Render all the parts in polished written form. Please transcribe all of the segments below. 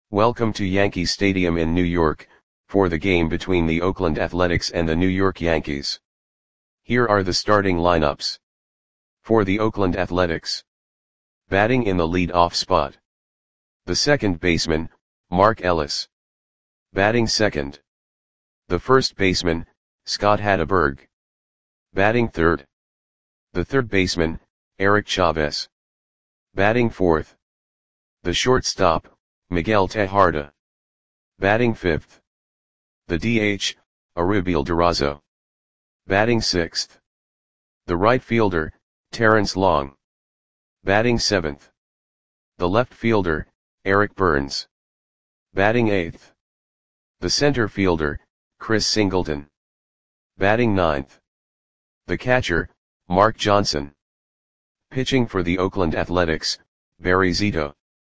Welcome to Yankee Stadium in New York, for the game between the Oakland Athletics and the New York Yankees. Here are the starting lineups. For the Oakland Athletics. Batting in the lead-off spot. The second baseman, Mark Ellis. Batting second. The first baseman, Scott Hatteberg. Batting third. The third baseman, Eric Chavez. Batting fourth. The shortstop, Miguel Tejada. Batting fifth. The DH, Arubiel Durazo. Batting sixth. The right fielder, Terrence Long. Batting seventh. The left fielder, Eric Burns. Batting eighth. The center fielder, Chris Singleton. Batting ninth. The catcher, Mark Johnson. Pitching for the Oakland Athletics, Barry Zito.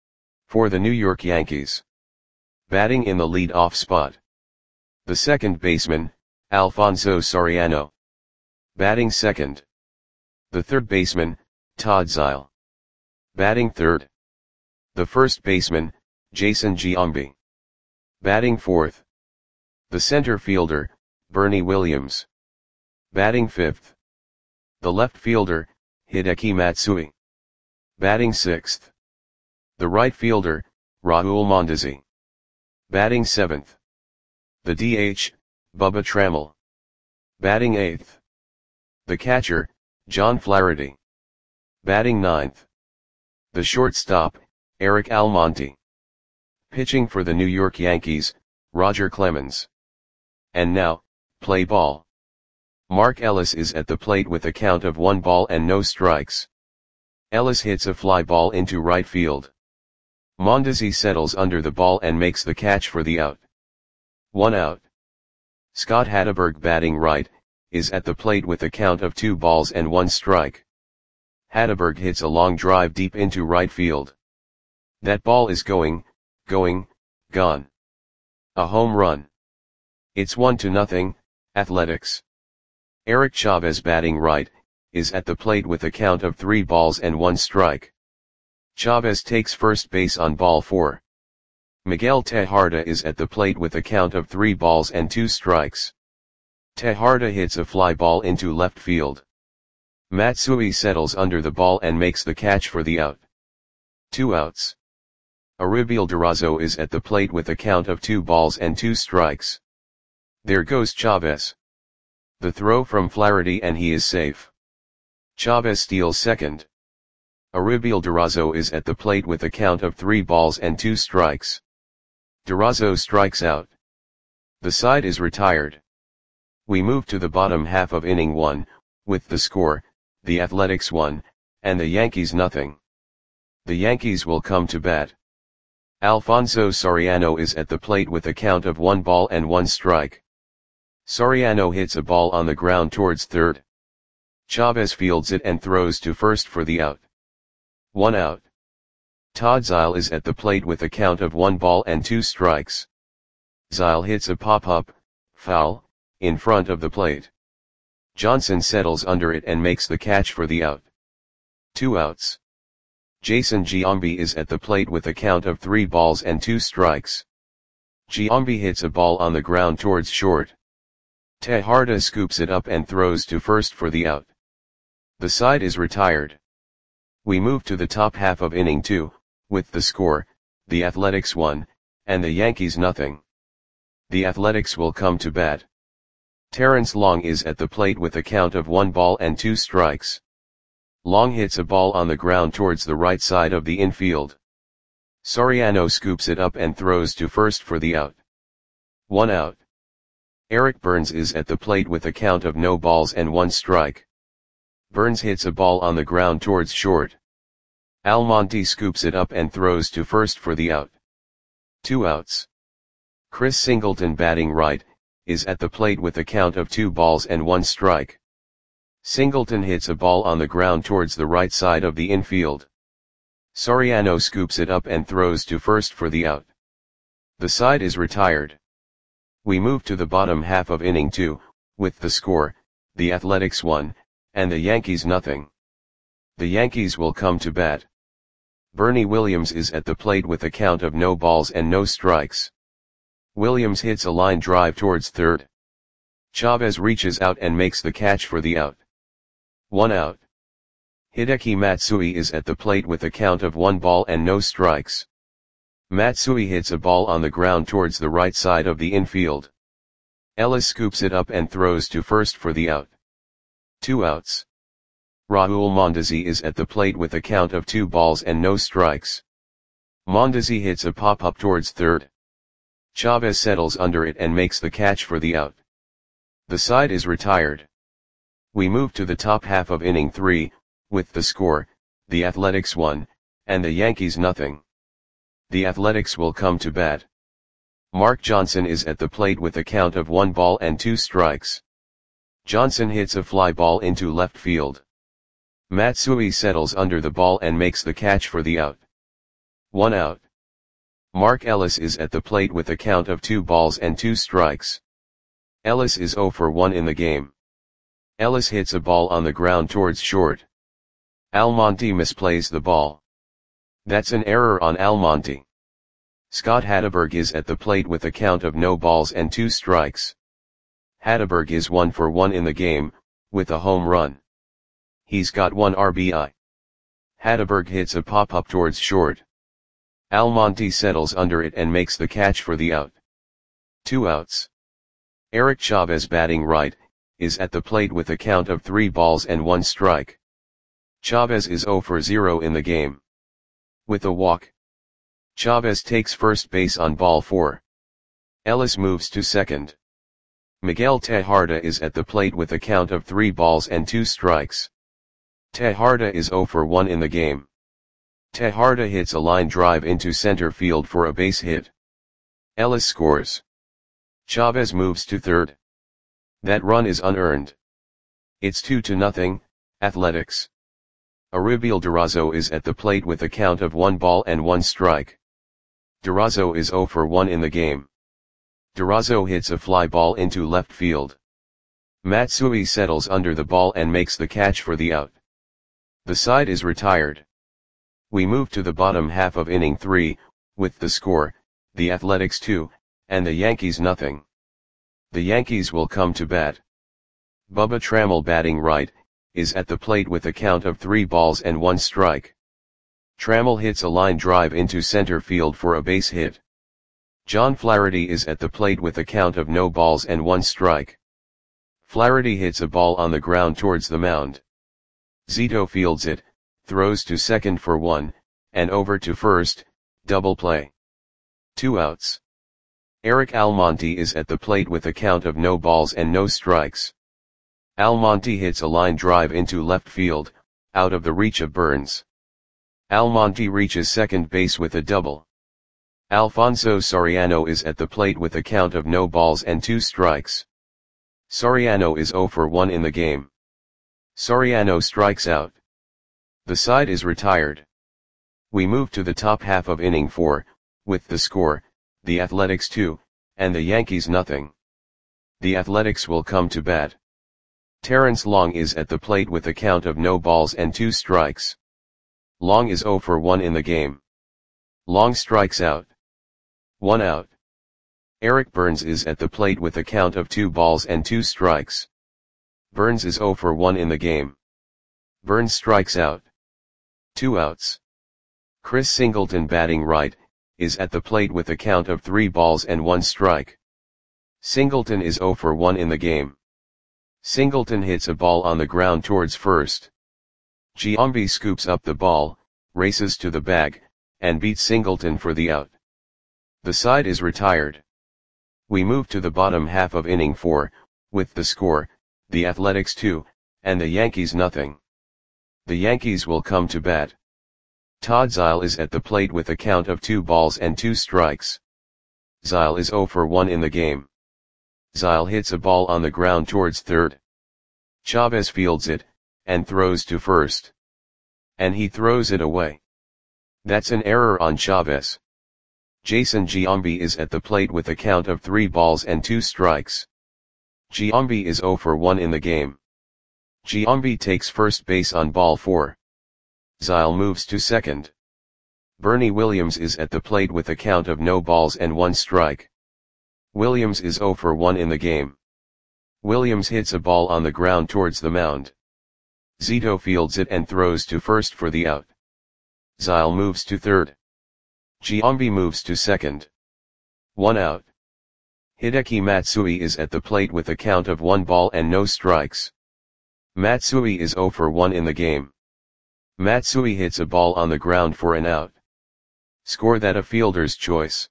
For the New York Yankees. Batting in the lead-off spot. The second baseman, Alfonso Soriano. Batting second. The third baseman, Todd Zeile. Batting third. The first baseman, Jason Giambi. Batting fourth. The center fielder, Bernie Williams. Batting fifth. The left fielder, Hideki Matsui. Batting sixth. The right fielder, Raul Mondesi. Batting seventh. The DH, Bubba Trammell. Batting eighth. The catcher, John Flaherty. Batting ninth. The shortstop, Eric Almonte. Pitching for the New York Yankees, Roger Clemens. And now, play ball. Mark Ellis is at the plate with a count of 1 ball and no strikes. Ellis hits a fly ball into right field. Mondesi settles under the ball and makes the catch for the out. 1 out. Scott Hatteberg, batting right, is at the plate with a count of 2 balls and 1 strike. Hatteberg hits a long drive deep into right field. That ball is gone. A home run. It's 1-0, Athletics. Eric Chavez, batting right, is at the plate with a count of 3 balls and 1 strike. Chavez takes first base on ball 4. Miguel Tejada is at the plate with a count of 3 balls and 2 strikes. Tejada hits a fly ball into left field. Matsui settles under the ball and makes the catch for the out. 2 outs. Arubiel Durazo is at the plate with a count of 2 balls and 2 strikes. There goes Chavez. The throw from Flaherty and he is safe. Chavez steals second. Arubiel Durazo is at the plate with a count of 3 balls and 2 strikes. Durazo strikes out. The side is retired. We move to the bottom half of inning 1, with the score, the Athletics 1, and the Yankees nothing. The Yankees will come to bat. Alfonso Soriano is at the plate with a count of 1 ball and 1 strike. Soriano hits a ball on the ground towards third. Chavez fields it and throws to first for the out. 1 out. Todd Zeile is at the plate with a count of 1 ball and 2 strikes. Zeile hits a pop-up, foul, in front of the plate. Johnson settles under it and makes the catch for the out. 2 outs. Jason Giambi is at the plate with a count of 3 balls and 2 strikes. Giambi hits a ball on the ground towards short. Tejada scoops it up and throws to first for the out. The side is retired. We move to the top half of inning 2, with the score, the Athletics 1, and the Yankees nothing. The Athletics will come to bat. Terrence Long is at the plate with a count of 1 ball and 2 strikes. Long hits a ball on the ground towards the right side of the infield. Soriano scoops it up and throws to first for the out. 1 out. Eric Burns is at the plate with a count of no balls and 1 strike. Burns hits a ball on the ground towards short. Almonte scoops it up and throws to first for the out. 2 outs. Chris Singleton, batting right, is at the plate with a count of 2 balls and 1 strike. Singleton hits a ball on the ground towards the right side of the infield. Soriano scoops it up and throws to first for the out. The side is retired. We move to the bottom half of inning 2, with the score, the Athletics 1, and the Yankees nothing. The Yankees will come to bat. Bernie Williams is at the plate with a count of no balls and no strikes. Williams hits a line drive towards third. Chavez reaches out and makes the catch for the out. 1 out. Hideki Matsui is at the plate with a count of 1 ball and no strikes. Matsui hits a ball on the ground towards the right side of the infield. Ellis scoops it up and throws to first for the out. 2 outs. Raul Mondesi is at the plate with a count of 2 balls and no strikes. Mondesi hits a pop-up towards third. Chavez settles under it and makes the catch for the out. The side is retired. We move to the top half of inning 3, with the score, the Athletics 1, and the Yankees nothing. The Athletics will come to bat. Mark Johnson is at the plate with a count of 1 ball and 2 strikes. Johnson hits a fly ball into left field. Matsui settles under the ball and makes the catch for the out. 1 out. Mark Ellis is at the plate with a count of 2 balls and 2 strikes. Ellis is 0 for 1 in the game. Ellis hits a ball on the ground towards short. Almonte misplays the ball. That's an error on Almonte. Scott Hatteberg is at the plate with a count of no balls and 2 strikes. Hatteberg is 1 for 1 in the game, with a home run. He's got 1 RBI. Hatteberg hits a pop-up towards short. Almonte settles under it and makes the catch for the out. 2 outs. Eric Chavez, batting right, is at the plate with a count of 3 balls and 1 strike. Chavez is 0 for 0 in the game. With a walk, Chavez takes first base on ball 4. Ellis moves to second. Miguel Tejada is at the plate with a count of 3 balls and 2 strikes. Tejada is 0 for 1 in the game. Tejada hits a line drive into center field for a base hit. Ellis scores. Chavez moves to third. That run is unearned. It's 2-0, Athletics. Aribiel Durazo is at the plate with a count of 1 ball and 1 strike. Durazo is 0 for 1 in the game. Durazo hits a fly ball into left field. Matsui settles under the ball and makes the catch for the out. The side is retired. We move to the bottom half of inning 3, with the score, the Athletics 2, and the Yankees nothing. The Yankees will come to bat. Bubba Trammell, batting right, is at the plate with a count of 3 balls and 1 strike. Trammell hits a line drive into center field for a base hit. John Flaherty is at the plate with a count of no balls and 1 strike. Flaherty hits a ball on the ground towards the mound. Zito fields it, throws to second for 1, and over to first, double play. 2 outs. Eric Almonte is at the plate with a count of no balls and no strikes. Almonte hits a line drive into left field, out of the reach of Burns. Almonte reaches second base with a double. Alfonso Soriano is at the plate with a count of no balls and 2 strikes. Soriano is 0 for 1 in the game. Soriano strikes out. The side is retired. We move to the top half of inning 4, with the score, the Athletics 2, and the Yankees nothing. The Athletics will come to bat. Terrence Long is at the plate with a count of no balls and 2 strikes. Long is 0 for 1 in the game. Long strikes out. 1 out. Eric Burns is at the plate with a count of 2 balls and 2 strikes. Burns is 0 for 1 in the game. Burns strikes out. 2 outs. Chris Singleton, batting right, is at the plate with a count of 3 balls and 1 strike. Singleton is 0 for 1 in the game. Singleton hits a ball on the ground towards first. Giambi scoops up the ball, races to the bag, and beats Singleton for the out. The side is retired. We move to the bottom half of inning 4, with the score, the Athletics 2, and the Yankees nothing. The Yankees will come to bat. Todd Zeile is at the plate with a count of 2 balls and 2 strikes. Zeile is 0 for 1 in the game. Zeile hits a ball on the ground towards third. Chavez fields it, and throws to first. And he throws it away. That's an error on Chavez. Jason Giambi is at the plate with a count of 3 balls and 2 strikes. Giambi is 0 for 1 in the game. Giambi takes first base on ball 4. Zeile moves to second. Bernie Williams is at the plate with a count of no balls and 1 strike. Williams is 0 for 1 in the game. Williams hits a ball on the ground towards the mound. Zito fields it and throws to first for the out. Zyle moves to third. Giambi moves to second. 1 out. Hideki Matsui is at the plate with a count of 1 ball and no strikes. Matsui is 0 for 1 in the game. Matsui hits a ball on the ground for an out. Score that a fielder's choice.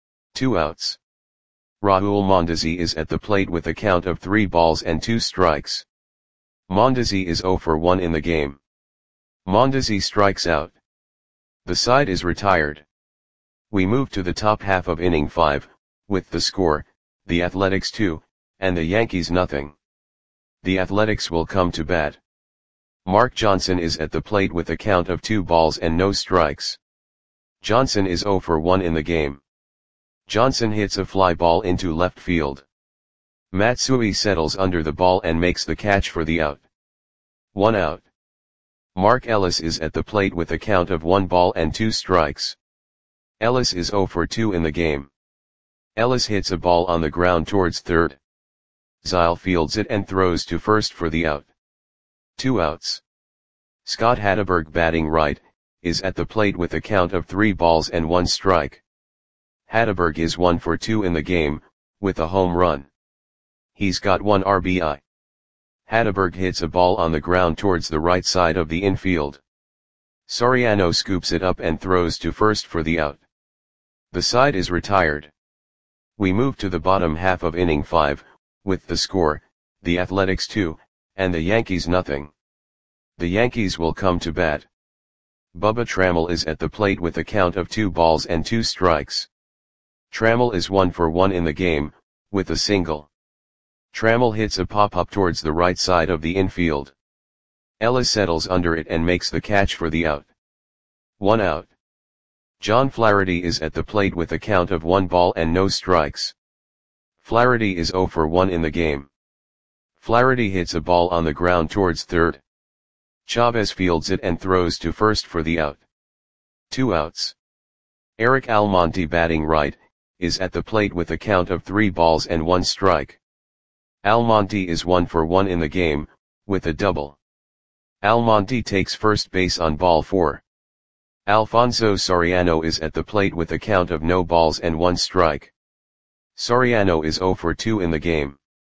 2 outs. Rahul Mondesi is at the plate with a count of 3 balls and 2 strikes. Mondesi is 0 for 1 in the game. Mondesi strikes out. The side is retired. We move to the top half of inning 5, with the score, the Athletics 2, and the Yankees nothing. The Athletics will come to bat. Mark Johnson is at the plate with a count of 2 balls and no strikes. Johnson is 0 for 1 in the game. Johnson hits a fly ball into left field. Matsui settles under the ball and makes the catch for the out. 1 out. Mark Ellis is at the plate with a count of 1 ball and 2 strikes. Ellis is 0 for 2 in the game. Ellis hits a ball on the ground towards third. Zyle fields it and throws to first for the out. 2 outs. Scott Hatteberg, batting right, is at the plate with a count of 3 balls and 1 strike. Hatteberg is 1 for 2 in the game, with a home run. He's got 1 RBI. Hatteberg hits a ball on the ground towards the right side of the infield. Soriano scoops it up and throws to first for the out. The side is retired. We move to the bottom half of inning 5, with the score, the Athletics 2, and the Yankees nothing. The Yankees will come to bat. Bubba Trammell is at the plate with a count of 2 balls and 2 strikes. Trammell is 1 for 1 in the game, with a single. Trammell hits a pop-up towards the right side of the infield. Ellis settles under it and makes the catch for the out. 1 out. John Flaherty is at the plate with a count of 1 ball and no strikes. Flaherty is 0 for 1 in the game. Flaherty hits a ball on the ground towards third. Chavez fields it and throws to first for the out. 2 outs. Eric Almonte, batting right, is at the plate with a count of 3 balls and 1 strike. Almonte is 1 for 1 in the game, with a double. Almonte takes first base on ball 4. Alfonso Soriano is at the plate with a count of no balls and 1 strike. Soriano is 0 for 2 in the game.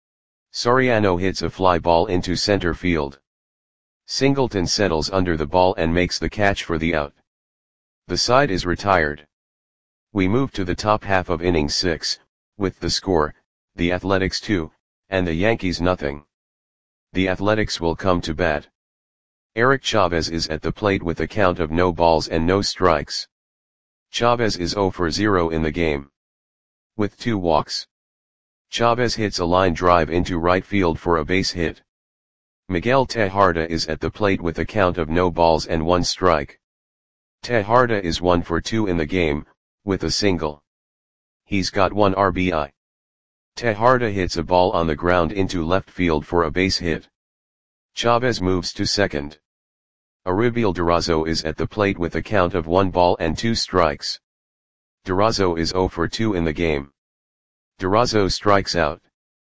Soriano hits a fly ball into center field. Singleton settles under the ball and makes the catch for the out. The side is retired. We move to the top half of inning 6, with the score, the Athletics 2, and the Yankees nothing. The Athletics will come to bat. Eric Chavez is at the plate with a count of no balls and no strikes. Chavez is 0 for 0 in the game. With 2 walks. Chavez hits a line drive into right field for a base hit. Miguel Tejada is at the plate with a count of no balls and 1 strike. Tejada is 1 for 2 in the game, with a single. He's got 1 RBI. Tejada hits a ball on the ground into left field for a base hit. Chavez moves to second. Aribiel Durazo is at the plate with a count of 1 ball and 2 strikes. Durazo is 0 for 2 in the game. Durazo strikes out.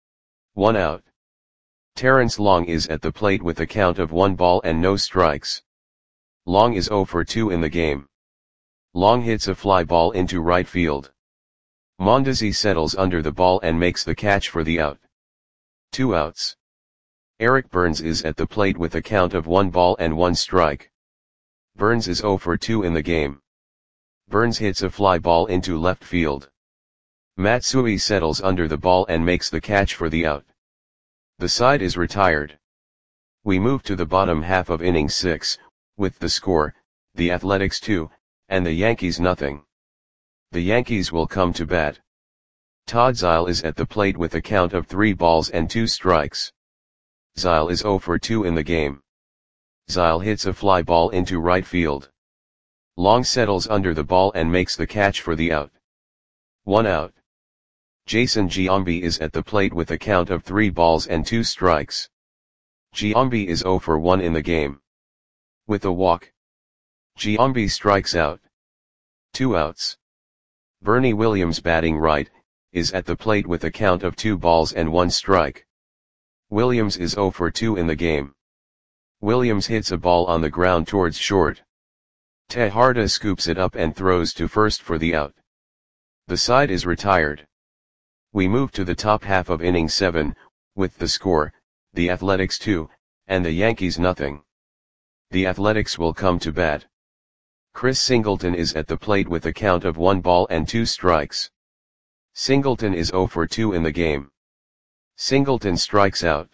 1 out. Terrence Long is at the plate with a count of 1 ball and no strikes. Long is 0 for 2 in the game. Long hits a fly ball into right field. Mondesi settles under the ball and makes the catch for the out. 2 outs. Eric Burns is at the plate with a count of 1 ball and 1 strike. Burns is 0 for 2 in the game. Burns hits a fly ball into left field. Matsui settles under the ball and makes the catch for the out. The side is retired. We move to the bottom half of inning 6, with the score, the Athletics 2, and the Yankees nothing. The Yankees will come to bat. Todd Zyle is at the plate with a count of 3 balls and 2 strikes. Zyle is 0 for 2 in the game. Zyle hits a fly ball into right field. Long settles under the ball and makes the catch for the out. 1 out. Jason Giambi is at the plate with a count of 3 balls and 2 strikes. Giambi is 0 for 1 in the game. With a walk. Giambi strikes out. 2 outs. Bernie Williams batting right, is at the plate with a count of 2 balls and 1 strike. Williams is 0 for 2 in the game. Williams hits a ball on the ground towards short. Tejada scoops it up and throws to first for the out. The side is retired. We move to the top half of inning 7, with the score, the Athletics 2, and the Yankees nothing. The Athletics will come to bat. Chris Singleton is at the plate with a count of 1 ball and 2 strikes. Singleton is 0 for 2 in the game. Singleton strikes out.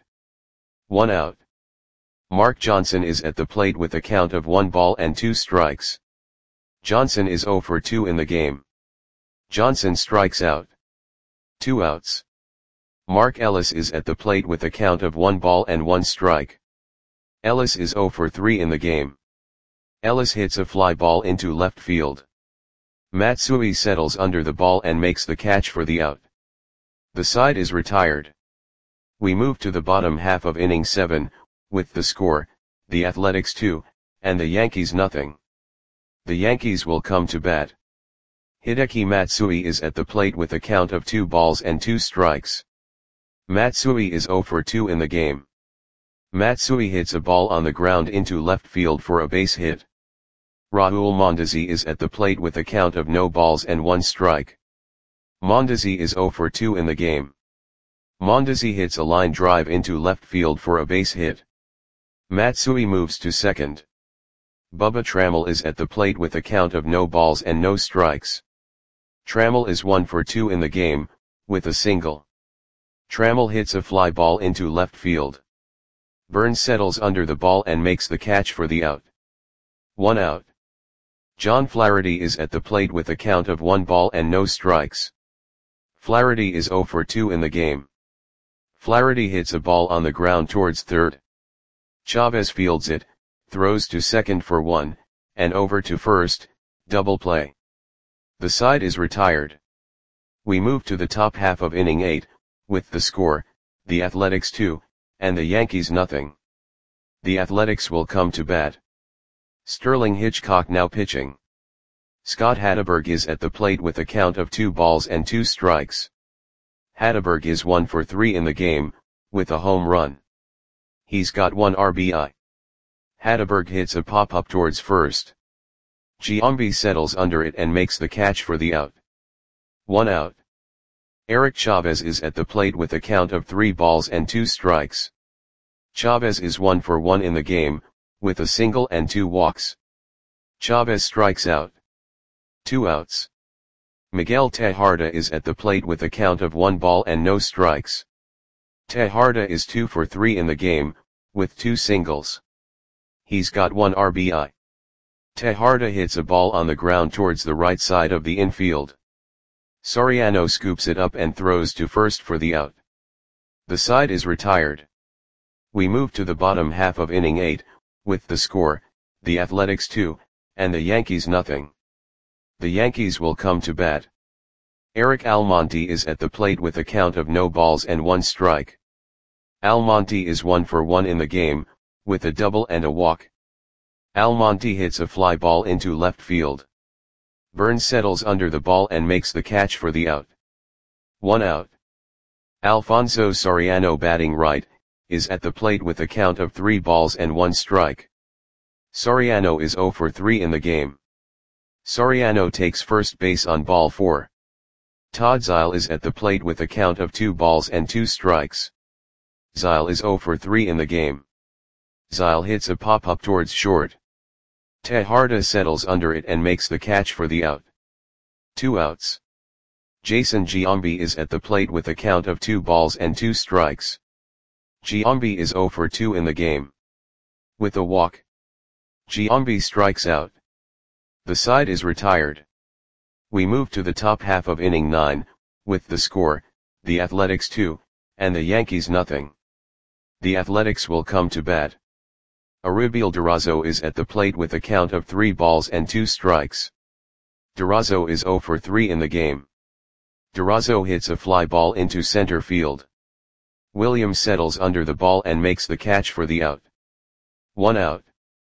1 out. Mark Johnson is at the plate with a count of 1 ball and 2 strikes. Johnson is 0 for 2 in the game. Johnson strikes out. 2 outs. Mark Ellis is at the plate with a count of 1 ball and 1 strike. Ellis is 0 for 3 in the game. Ellis hits a fly ball into left field. Matsui settles under the ball and makes the catch for the out. The side is retired. We move to the bottom half of inning 7, with the score, the Athletics 2, and the Yankees nothing. The Yankees will come to bat. Hideki Matsui is at the plate with a count of 2 balls and 2 strikes. Matsui is 0 for 2 in the game. Matsui hits a ball on the ground into left field for a base hit. Raul Mondesi is at the plate with a count of no balls and 1 strike. Mondesi is 0 for 2 in the game. Mondesi hits a line drive into left field for a base hit. Matsui moves to second. Bubba Trammell is at the plate with a count of no balls and no strikes. Trammell is 1 for 2 in the game, with a single. Trammell hits a fly ball into left field. Burns settles under the ball and makes the catch for the out. 1 out. John Flaherty is at the plate with a count of 1 ball and no strikes. Flaherty is 0 for 2 in the game. Flaherty hits a ball on the ground towards third. Chavez fields it, throws to second for 1, and over to first, double play. The side is retired. We move to the top half of inning 8, with the score, the Athletics 2, and the Yankees nothing. The Athletics will come to bat. Sterling Hitchcock now pitching. Scott Hatteberg is at the plate with a count of 2 balls and 2 strikes. Hatteberg is 1 for 3 in the game, with a home run. He's got 1 RBI. Hatteberg hits a pop-up towards first. Giambi settles under it and makes the catch for the out. 1 out. Eric Chavez is at the plate with a count of 3 balls and 2 strikes. Chavez is 1 for 1 in the game, with a single and 2 walks. Chavez strikes out. 2 outs. Miguel Tejada is at the plate with a count of 1 ball and no strikes. Tejada is 2 for 3 in the game, with 2 singles. He's got 1 RBI. Tejada hits a ball on the ground towards the right side of the infield. Soriano scoops it up and throws to first for the out. The side is retired. We move to the bottom half of inning 8, with the score, the Athletics 2, and the Yankees nothing. The Yankees will come to bat. Eric Almonte is at the plate with a count of no balls and 1 strike. Almonte is 1 for 1 in the game, with a double and a walk. Almonte hits a fly ball into left field. Burns settles under the ball and makes the catch for the out. 1 out. Alfonso Soriano batting right, is at the plate with a count of 3 balls and 1 strike. Soriano is 0 for 3 in the game. Soriano takes first base on ball 4. Todd Zeile is at the plate with a count of 2 balls and 2 strikes. Zeile is 0 for 3 in the game. Zeile hits a pop-up towards short. Tejada settles under it and makes the catch for the out. 2 outs. Jason Giambi is at the plate with a count of 2 balls and 2 strikes. Giambi is 0 for 2 in the game. With a walk, Giambi strikes out. The side is retired. We move to the top half of inning 9, with the score, the Athletics 2, and the Yankees nothing. The Athletics will come to bat. Arubiel Durazo is at the plate with a count of 3 balls and 2 strikes. Durazo is 0 for 3 in the game. Durazo hits a fly ball into center field. Williams settles under the ball and makes the catch for the out. 1 out.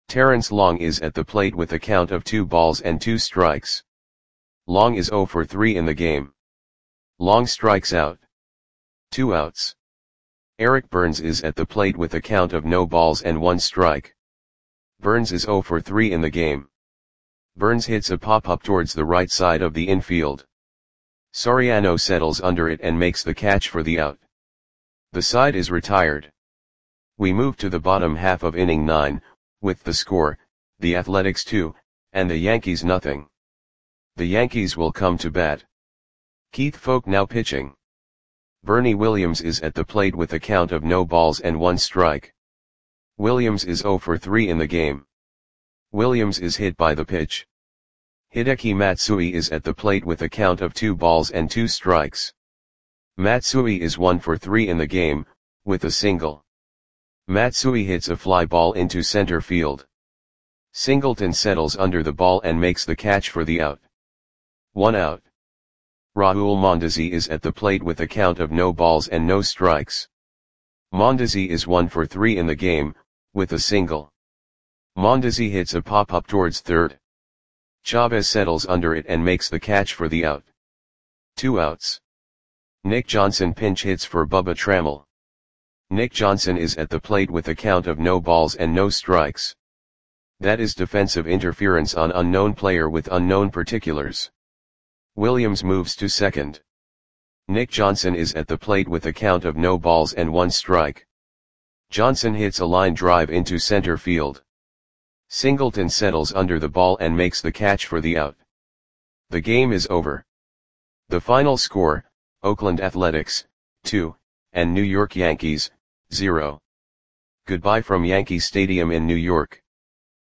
Terrence Long is at the plate with a count of 2 balls and 2 strikes. Long is 0 for 3 in the game. Long strikes out. 2 outs. Eric Burns is at the plate with a count of no balls and 1 strike. Burns is 0 for 3 in the game. Burns hits a pop-up towards the right side of the infield. Soriano settles under it and makes the catch for the out. The side is retired. We move to the bottom half of inning 9, with the score, the Athletics 2, and the Yankees nothing. The Yankees will come to bat. Keith Foulke now pitching. Bernie Williams is at the plate with a count of no balls and 1 strike. Williams is 0 for 3 in the game. Williams is hit by the pitch. Hideki Matsui is at the plate with a count of 2 balls and 2 strikes. Matsui is 1 for 3 in the game, with a single. Matsui hits a fly ball into center field. Singleton settles under the ball and makes the catch for the out. 1 out. Raul Mondesi is at the plate with a count of no balls and no strikes. Mondesi is 1 for 3 in the game, with a single. Mondesi hits a pop-up towards third. Chavez settles under it and makes the catch for the out. 2 outs. Nick Johnson pinch hits for Bubba Trammell. Nick Johnson is at the plate with a count of no balls and no strikes. That is defensive interference on unknown player with unknown particulars. Williams moves to second. Nick Johnson is at the plate with a count of no balls and 1 strike. Johnson hits a line drive into center field. Singleton settles under the ball and makes the catch for the out. The game is over. The final score, Oakland Athletics, 2, and New York Yankees, 0. Goodbye from Yankee Stadium in New York.